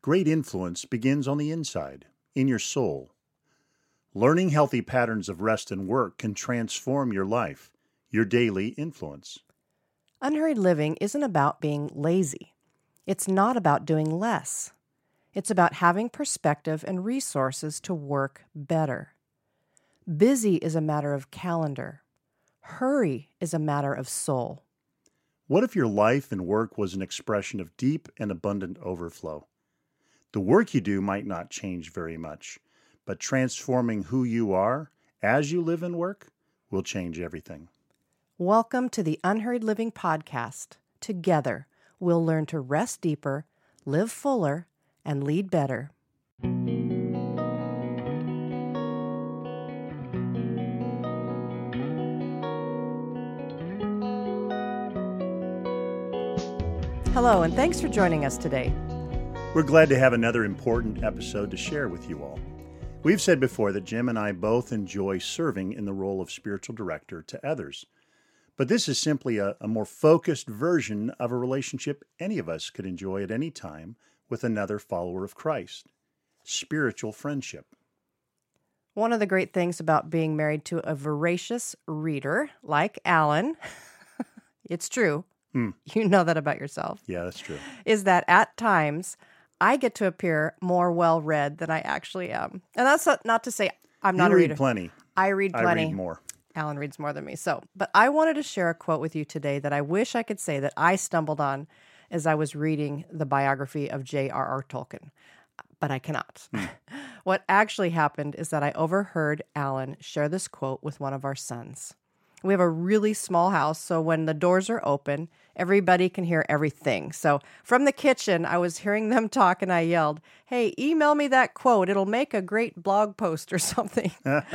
Great influence begins on the inside, in your soul. Learning healthy patterns of rest and work can transform your life, your daily influence. Unhurried living isn't about being lazy. It's not about doing less. It's about having perspective and resources to work better. Busy is a matter of calendar. Hurry is a matter of soul. What if your life and work was an expression of deep and abundant overflow? The work you do might not change very much, but transforming who you are as you live and work will change everything. Welcome to the Unhurried Living Podcast. Together, we'll learn to rest deeper, live fuller, and lead better. Hello, and thanks for joining us today. We're glad to have another important episode to share with you all. We've said before that Jim and I both enjoy serving in the role of spiritual director to others. But this is simply a more focused version of a relationship any of us could enjoy at any time with another follower of Christ. Spiritual friendship. One of the great things about being married to a voracious reader like Alan, it's true, you know that about yourself. Yeah, that's true. Is that at times I get to appear more well-read than I actually am. And that's not to say I'm not a reader. You read plenty. I read plenty. I read more. Alan reads more than me. But I wanted to share a quote with you today that I wish I could say that I stumbled on as I was reading the biography of J.R.R. Tolkien. But I cannot. What actually happened is that I overheard Alan share this quote with one of our sons. We have a really small house, so when the doors are open, everybody can hear everything. So from the kitchen, I was hearing them talk and I yelled, "Hey, email me that quote. It'll make a great blog post or something."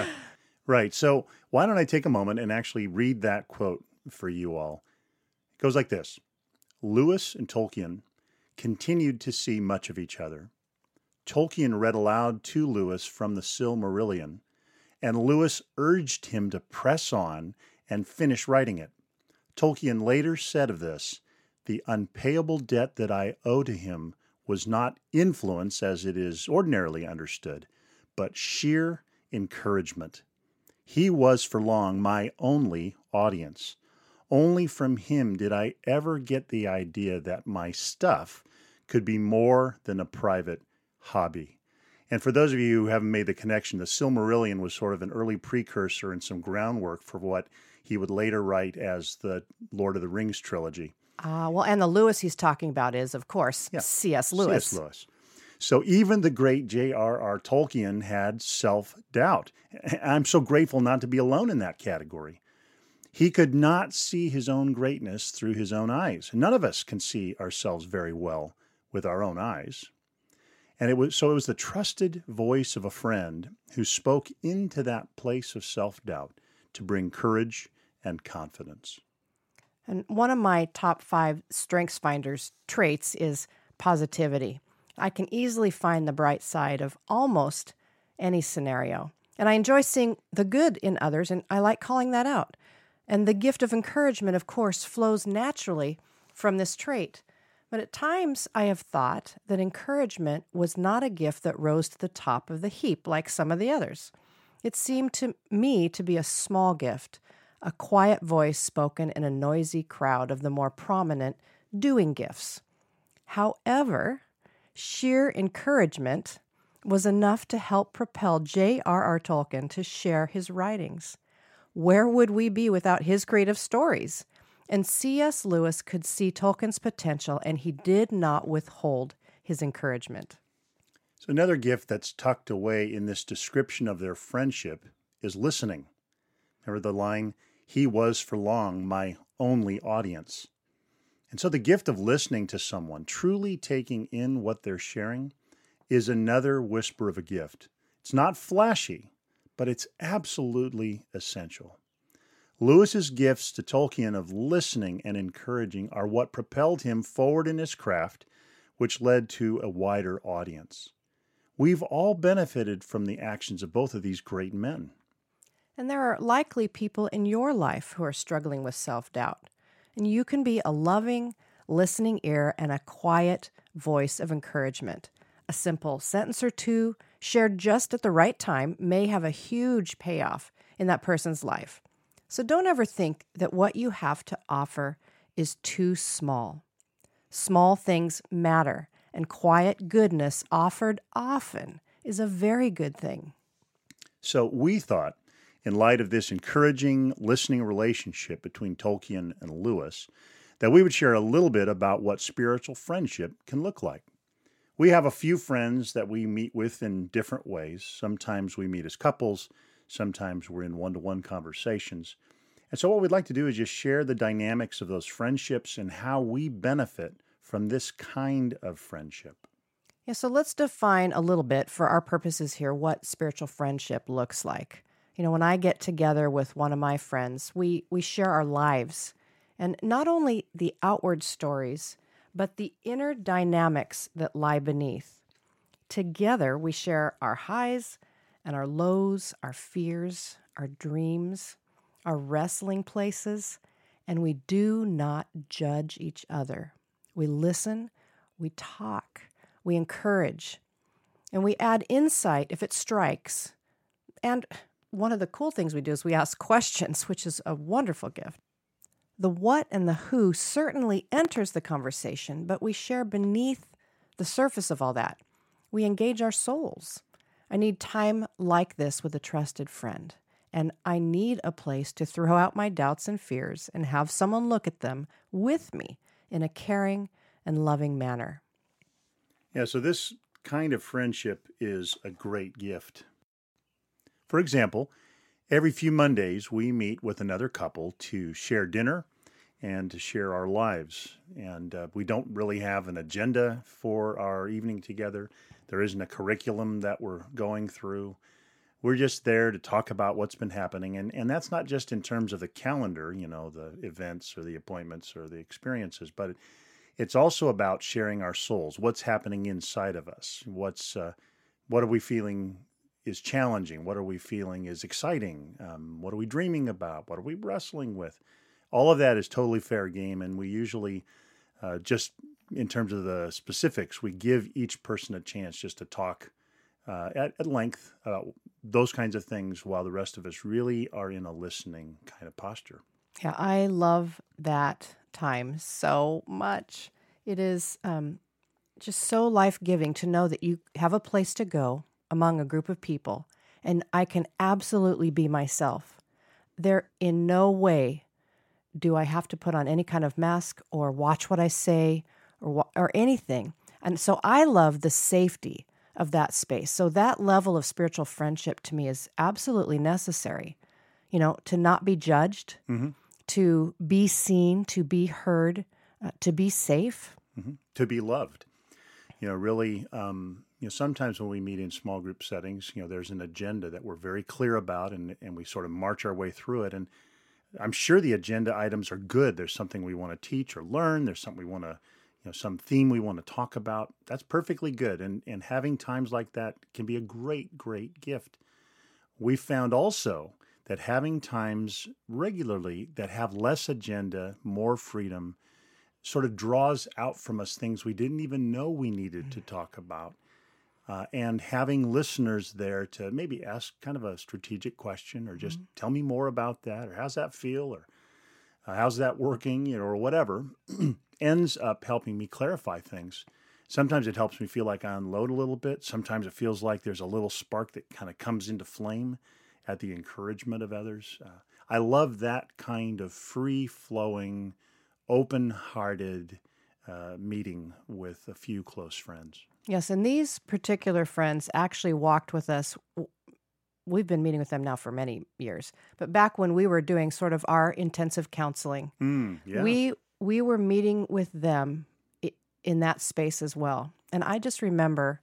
Right. So why don't I take a moment and actually read that quote for you all? It goes like this. Lewis and Tolkien continued to see much of each other. Tolkien read aloud to Lewis from the Silmarillion, and Lewis urged him to press on and finish writing it. Tolkien later said of this, "The unpayable debt that I owe to him was not influence as it is ordinarily understood, but sheer encouragement. He was for long my only audience. Only from him did I ever get the idea that my stuff could be more than a private hobby." And for those of you who haven't made the connection, the Silmarillion was sort of an early precursor and some groundwork for what he would later write as the Lord of the Rings trilogy. And the Lewis he's talking about is, of course, C.S. Lewis. C.S. Lewis. So even the great J.R.R. Tolkien had self-doubt. I'm so grateful not to be alone in that category. He could not see his own greatness through his own eyes. None of us can see ourselves very well with our own eyes. And it was the trusted voice of a friend who spoke into that place of self-doubt to bring courage and confidence. And one of my top 5 StrengthsFinders traits is positivity. I can easily find the bright side of almost any scenario. And I enjoy seeing the good in others, and I like calling that out. And the gift of encouragement, of course, flows naturally from this trait. But at times I have thought that encouragement was not a gift that rose to the top of the heap like some of the others. It seemed to me to be a small gift, a quiet voice spoken in a noisy crowd of the more prominent doing gifts. However, sheer encouragement was enough to help propel J.R.R. Tolkien to share his writings. Where would we be without his creative stories? And C.S. Lewis could see Tolkien's potential, and he did not withhold his encouragement. So another gift that's tucked away in this description of their friendship is listening. Remember the line, "He was for long my only audience." And so the gift of listening to someone, truly taking in what they're sharing, is another whisper of a gift. It's not flashy, but it's absolutely essential. Lewis's gifts to Tolkien of listening and encouraging are what propelled him forward in his craft, which led to a wider audience. We've all benefited from the actions of both of these great men. And there are likely people in your life who are struggling with self-doubt. And you can be a loving, listening ear and a quiet voice of encouragement, A simple sentence or two shared just at the right time may have a huge payoff in that person's life. So don't ever think that what you have to offer is too small. Small things matter, and quiet goodness offered often is a very good thing. So we thought, in light of this encouraging listening relationship between Tolkien and Lewis, that we would share a little bit about what spiritual friendship can look like. We have a few friends that we meet with in different ways. Sometimes we meet as couples, sometimes we're in one-to-one conversations. And so what we'd like to do is just share the dynamics of those friendships and how we benefit from this kind of friendship. Yeah, so let's define a little bit for our purposes here what spiritual friendship looks like. When I get together with one of my friends, we share our lives, and not only the outward stories, but the inner dynamics that lie beneath. Together, we share our highs and our lows, our fears, our dreams, our wrestling places, and we do not judge each other. We listen, we talk, we encourage, and we add insight if it strikes. And one of the cool things we do is we ask questions, which is a wonderful gift. The what and the who certainly enters the conversation, but we share beneath the surface of all that. We engage our souls. I need time like this with a trusted friend, and I need a place to throw out my doubts and fears and have someone look at them with me in a caring and loving manner. Yeah, so this kind of friendship is a great gift. For example, every few Mondays we meet with another couple to share dinner and to share our lives. And we don't really have an agenda for our evening together. There isn't a curriculum that we're going through. We're just there to talk about what's been happening. And that's not just in terms of the calendar, the events or the appointments or the experiences, but it's also about sharing our souls, what's happening inside of us, what are we feeling is challenging, what are we feeling is exciting, what are we dreaming about, what are we wrestling with. All of that is totally fair game, and we usually, just in terms of the specifics, we give each person a chance just to talk at length about those kinds of things while the rest of us really are in a listening kind of posture. Yeah, I love that time so much. It is just so life-giving to know that you have a place to go among a group of people, and I can absolutely be myself. There in no way do I have to put on any kind of mask or watch what I say or anything. And so I love the safety of that space. So that level of spiritual friendship to me is absolutely necessary, to not be judged, to be seen, to be heard, to be safe. To be loved. Really, sometimes when we meet in small group settings, there's an agenda that we're very clear about and we sort of march our way through it. And I'm sure the agenda items are good. There's something we want to teach or learn. There's something we want to, some theme we want to talk about. That's perfectly good. And having times like that can be a great, great gift. We found also that having times regularly that have less agenda, more freedom, sort of draws out from us things we didn't even know we needed to talk about. And having listeners there to maybe ask kind of a strategic question or just tell me more about that, or how's that feel, or how's that working, or whatever, ends up helping me clarify things. Sometimes it helps me feel like I unload a little bit. Sometimes it feels like there's a little spark that kind of comes into flame at the encouragement of others. I love that kind of free-flowing, open-hearted meeting with a few close friends. Yes, and these particular friends actually walked with us. We've been meeting with them now for many years, but back when we were doing sort of our intensive counseling, we were meeting with them in that space as well. And I just remember,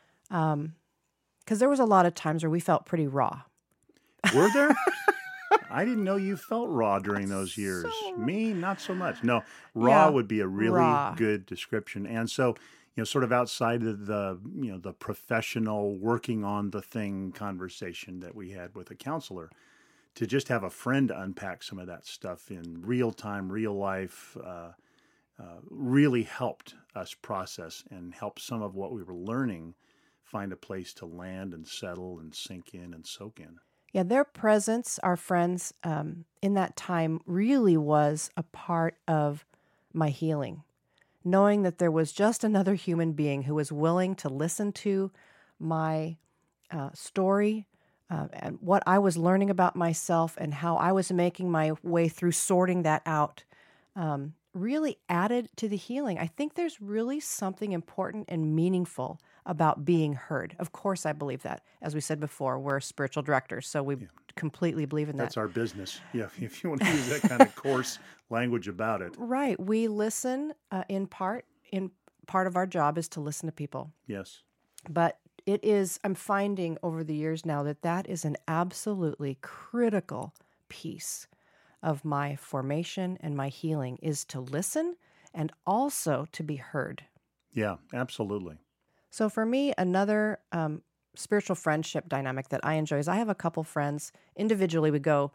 because there was a lot of times where we felt pretty raw. Were there? I didn't know you felt raw during those years. Me, not so much. No, raw would be a really good description. And so, sort of outside of the professional working on the thing conversation that we had with a counselor, to just have a friend unpack some of that stuff in real time, real life, really helped us process and help some of what we were learning find a place to land and settle and sink in and soak in. Yeah, their presence, our friends, in that time really was a part of my healing. Knowing that there was just another human being who was willing to listen to my story and what I was learning about myself and how I was making my way through sorting that out really added to the healing. I think there's really something important and meaningful about being heard. Of course, I believe that. As we said before, we're spiritual directors, so we completely believe in that. That's our business. Yeah, if you want to use that kind of coarse language about it. Right. We listen in part. Part of our job is to listen to people. Yes. But it is, I'm finding over the years now that is an absolutely critical piece of my formation and my healing is to listen and also to be heard. Yeah, absolutely. So for me, another spiritual friendship dynamic that I enjoy is I have a couple friends. Individually, we go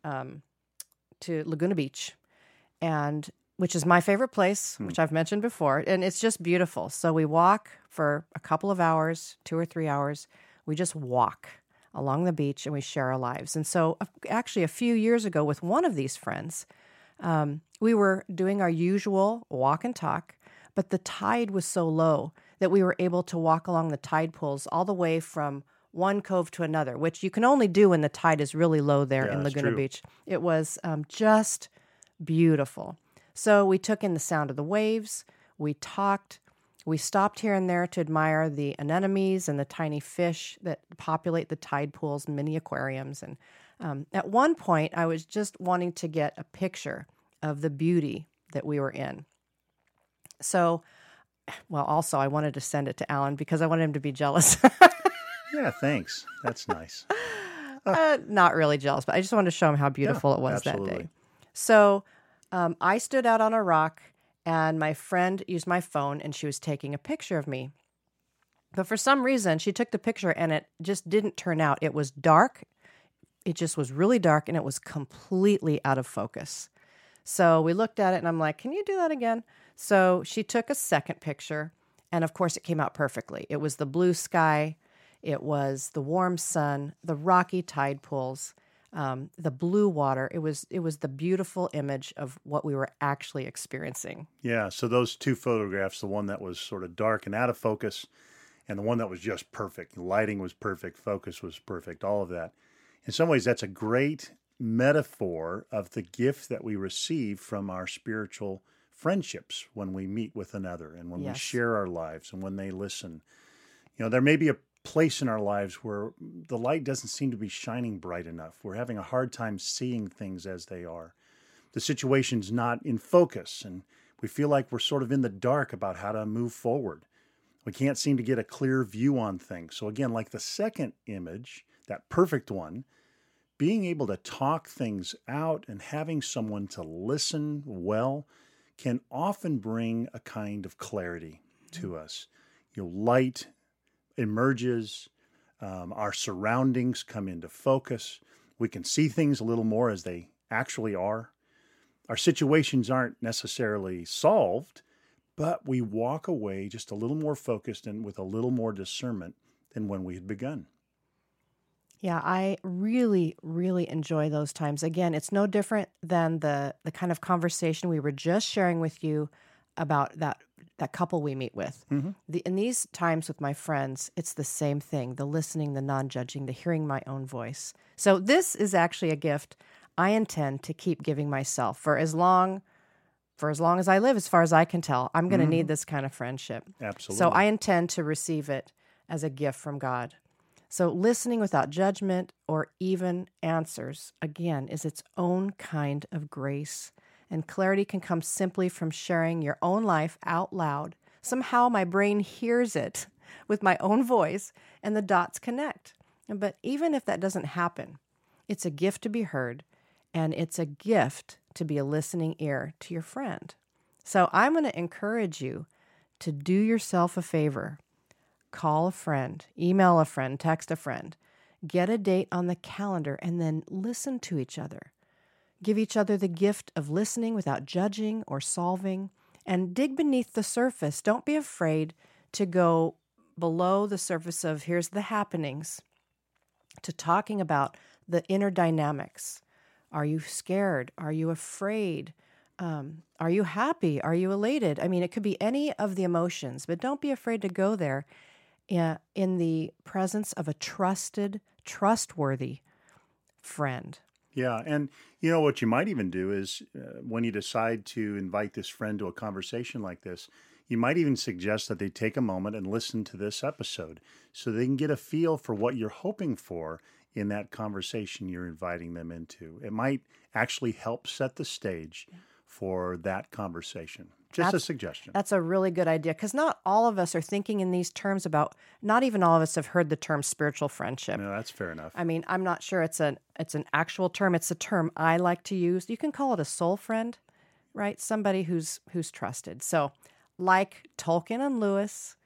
to Laguna Beach, and which is my favorite place, which I've mentioned before, and it's just beautiful. So we walk for a couple of hours, 2 or 3 hours. We just walk along the beach and we share our lives. And so actually a few years ago with one of these friends, we were doing our usual walk and talk, but the tide was so low that we were able to walk along the tide pools all the way from one cove to another, which you can only do when the tide is really low there in Laguna Beach. It was just beautiful. So we took in the sound of the waves, we talked, we stopped here and there to admire the anemones and the tiny fish that populate the tide pools, mini aquariums. And at one point, I was just wanting to get a picture of the beauty that we were in. So, well, also I wanted to send it to Alan because I wanted him to be jealous. Yeah, thanks. That's nice. Not really jealous, but I just wanted to show him how beautiful it was absolutely. that day. So I stood out on a rock, and my friend used my phone, and she was taking a picture of me. But for some reason, she took the picture, and it just didn't turn out. It was dark. It just was really dark, and it was completely out of focus. So we looked at it, and I'm like, can you do that again? So she took a second picture, and of course, it came out perfectly. It was the blue sky. It was the warm sun, the rocky tide pools, the blue water. It was the beautiful image of what we were actually experiencing. Yeah, so those two photographs, the one that was sort of dark and out of focus, and the one that was just perfect. Lighting was perfect, focus was perfect, all of that. In some ways, that's a great metaphor of the gift that we receive from our spiritual friendships when we meet with another and when we share our lives and when they listen. You know, there may be a place in our lives where the light doesn't seem to be shining bright enough. We're having a hard time seeing things as they are. The situation's not in focus, and we feel like we're sort of in the dark about how to move forward. We can't seem to get a clear view on things. So again, like the second image, that perfect one, being able to talk things out and having someone to listen well can often bring a kind of clarity to us. You know, light emerges, our surroundings come into focus. We can see things a little more as they actually are. Our situations aren't necessarily solved, but we walk away just a little more focused and with a little more discernment than when we had begun. Yeah, I really, really enjoy those times. Again, it's no different than the kind of conversation we were just sharing with you about that couple we meet with. Mm-hmm. In these times with my friends, it's the same thing, the listening, the non-judging, the hearing my own voice. So this is actually a gift I intend to keep giving myself for as long as I live, as far as I can tell. I'm going to need this kind of friendship. Absolutely. So I intend to receive it as a gift from God. So listening without judgment or even answers, again, is its own kind of grace. And clarity can come simply from sharing your own life out loud. Somehow my brain hears it with my own voice and the dots connect. But even if that doesn't happen, it's a gift to be heard, and it's a gift to be a listening ear to your friend. So I'm going to encourage you to do yourself a favor. Call a friend, email a friend, text a friend, get a date on the calendar, and then listen to each other. Give each other the gift of listening without judging or solving, and dig beneath the surface. Don't be afraid to go below the surface of here's the happenings to talking about the inner dynamics. Are you scared? Are you afraid? Are you happy? Are you elated? I mean, it could be any of the emotions, but don't be afraid to go there in the presence of a trustworthy friend. Yeah. And you know what you might even do is when you decide to invite this friend to a conversation like this, you might even suggest that they take a moment and listen to this episode so they can get a feel for what you're hoping for in that conversation you're inviting them into. It might actually help set the stage for that conversation. Just a suggestion. That's a really good idea, because not all of us are thinking in these terms about, not even all of us have heard the term spiritual friendship. No, that's fair enough. I mean, I'm not sure it's an actual term. It's a term I like to use. You can call it a soul friend, right? Somebody who's trusted. So like Tolkien and Lewis,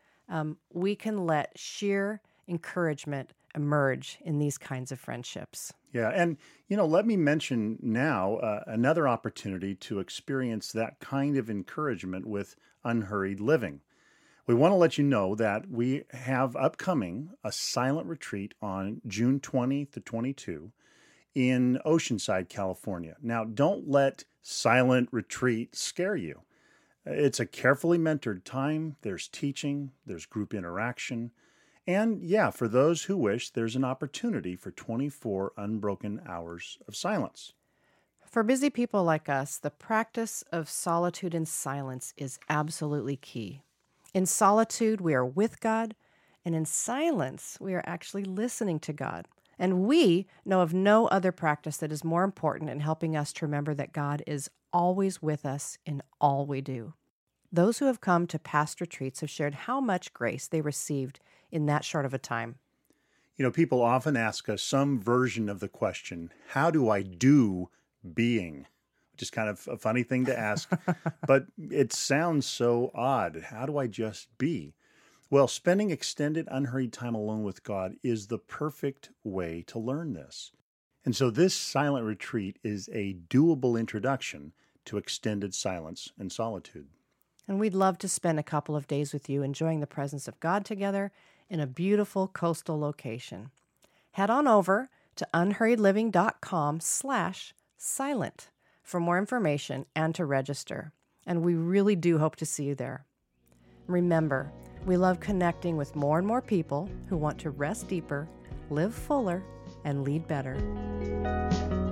we can let sheer encouragement emerge in these kinds of friendships. Yeah. And, let me mention now another opportunity to experience that kind of encouragement with Unhurried Living. We want to let you know that we have upcoming a silent retreat on June 20 to 22 in Oceanside, California. Now, don't let silent retreat scare you. It's a carefully mentored time. There's teaching, there's group interaction. And yeah, for those who wish, there's an opportunity for 24 unbroken hours of silence. For busy people like us, the practice of solitude and silence is absolutely key. In solitude, we are with God, and in silence, we are actually listening to God. And we know of no other practice that is more important in helping us to remember that God is always with us in all we do. Those who have come to past retreats have shared how much grace they received in that short of a time. People often ask us some version of the question, how do I do being? Which is kind of a funny thing to ask, but it sounds so odd. How do I just be? Well, spending extended, unhurried time alone with God is the perfect way to learn this. And so this silent retreat is a doable introduction to extended silence and solitude. And we'd love to spend a couple of days with you enjoying the presence of God together in a beautiful coastal location. Head on over to unhurriedliving.com/silent for more information and to register. And we really do hope to see you there. Remember, we love connecting with more and more people who want to rest deeper, live fuller, and lead better.